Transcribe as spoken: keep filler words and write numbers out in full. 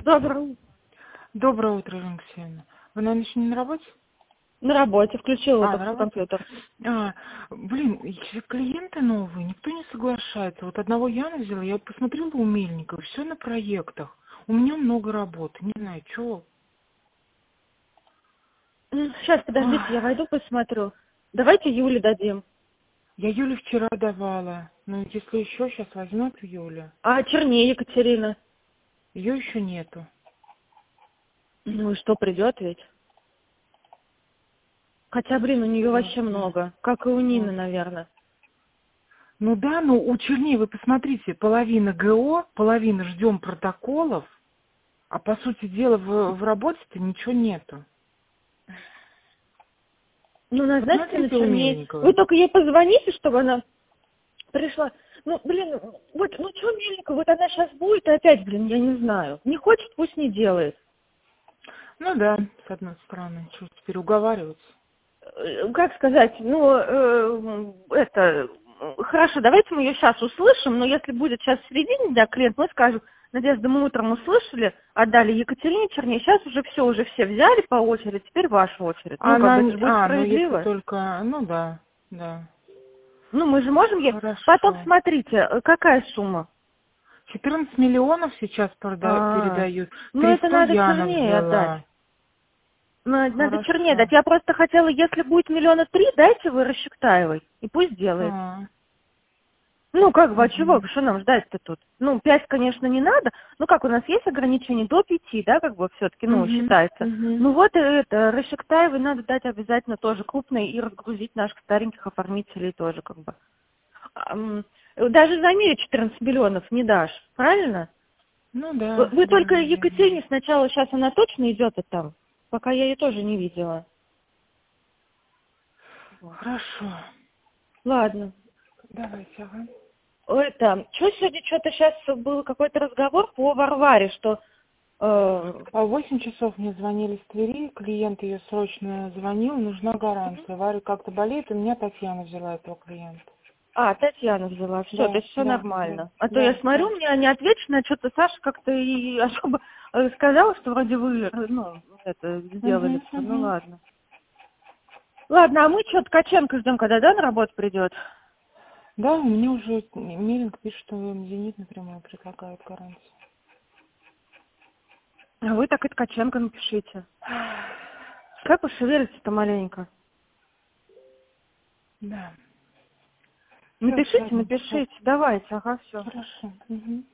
Доброе. Доброе утро, Ирина Алексеевна. Вы, наверное, еще не на работе? На работе. Включила А, только на работе? компьютер. А, блин, и клиенты новые, никто не соглашается. Вот одного Яна взяла, я вот посмотрела у Мельникова, все на проектах. У меня много работы, не знаю, что. Сейчас, подождите, я войду, посмотрю. Давайте Юле дадим. Я Юле вчера давала, но если еще сейчас возьмет Юля. А Чернее Екатерина? Ее еще нету. Ну и что, придет ведь? Хотя, блин, у нее вообще много. Как и у Нины, наверное. Ну да, но у Черней, вы посмотрите, половина ГО, половина ждем протоколов, а по сути дела в, в работе-то ничего нету. Ну, назначьте на Посмотрите у Черней. Мельникова. Вы только ей позвоните, чтобы она пришла. Ну, блин, вот, ну что Мельникова, вот она сейчас будет, и опять, блин, я не знаю. Не хочет, пусть не делает. Ну да, с одной стороны, что теперь уговариваться. Как сказать, ну, э, это, хорошо, давайте мы ее сейчас услышим, но если будет сейчас в середине, да, клиент, мы скажем, Надежда, мы утром услышали, отдали Екатерине Черней, сейчас уже все, уже все взяли по очереди, теперь ваша очередь. Ну, Она, как бы, это же будет а, ну справедливо. если только, ну да, да. Ну, мы же можем ей... Хорошо. Потом смотрите, какая сумма? четырнадцать миллионов сейчас прода- А, передают. ну, это триста надо Янов Чернее отдать. взяла. Надо, надо Чернее Хорошо. дать. Я просто хотела, если будет миллиона три, дайте вы Расщептаевой, и пусть делает. А, Ну, как бы, а чего? угу. Что нам ждать-то тут? Ну, пять, конечно, не надо. Ну, как, у нас есть ограничения до пяти, да, как бы, все-таки, ну, Угу. считается. Угу. Ну, вот и это, Расщептаевой надо дать обязательно тоже крупной и разгрузить наших стареньких оформителей тоже, как бы. Ам, Даже за мире четырнадцать миллионов не дашь, правильно? Ну Вы, да, вы только верно, верно. Екатерине сначала, сейчас она точно идет и там, пока я ее тоже не видела. Вот. Хорошо. Ладно. Давайте, ага. Это, что сегодня, что-то сейчас был какой-то разговор по Варваре, что... э, А в восемь часов мне звонили с Твери, клиент ее срочно звонил, нужна гарантия. Варя как-то болеет, и меня Татьяна взяла этого клиента. А, Татьяна взяла, все, то Да, есть все да, нормально. да, А то я да, смотрю, да. мне не ответишь на что-то, Саша как-то и особо э, сказала, что вроде вы, э, ну, это, сделали Угу, все, ну угу. ладно. Ладно, а мы что, Ткаченко ждем, когда, да, на работу придет? Да, мне уже Миринг пишет, что Зенит напрямую предлагает гарантию. А вы так и Ткаченко напишите. Как вы шевелитесь-то маленько? Да. Все, Напишите, ладно, напишите, давайте, ага, все. хорошо. Угу.